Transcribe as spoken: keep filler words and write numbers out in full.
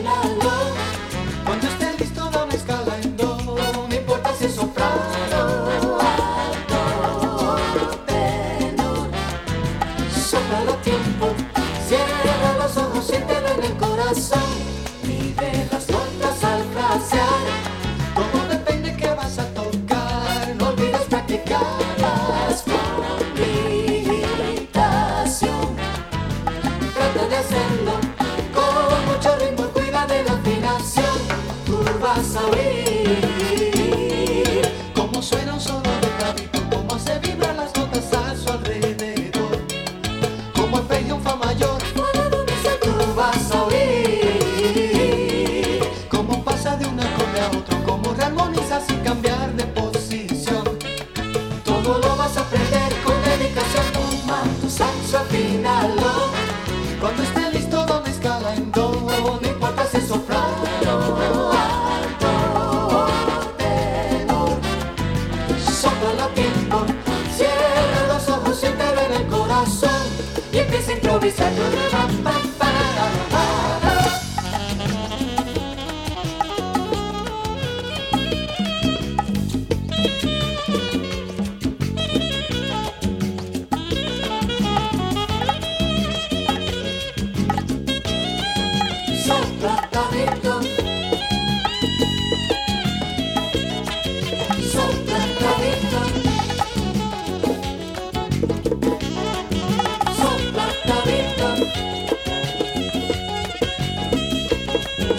afínalo. Cuando esté listo da una escala en do, no importa si es soprano, alto o tenor. Sóplalo a tiempo, cierra los ojos, siéntelo en el corazón. Vive las notas al frasear, todo depende que vas a tocar. No olvides practicarlas con meditación. Trata de hacerlo con mucho ritmo, cuida de la afinación. Tú vas a oír cómo suena un solo de clavito, cómo se vibran las notas a su alrededor, como el fe y un fa mayor. Tú vas a oír cómo pasa de un acorde a otro, cómo rearmonizas sin cambiar de posición. Todo lo vas a aprender con dedicación. Toma tu saxo, afínalo. Cuando esté listo da una escala en do, no importa si es soprano, alto o tenor. Sóplalo a tiempo, cierra los ojos, siéntelo en el corazón y empieza a improvisar. Pa, pa, pa, pa, pa. Sopla tabito, sopla tabito, sopla tabito.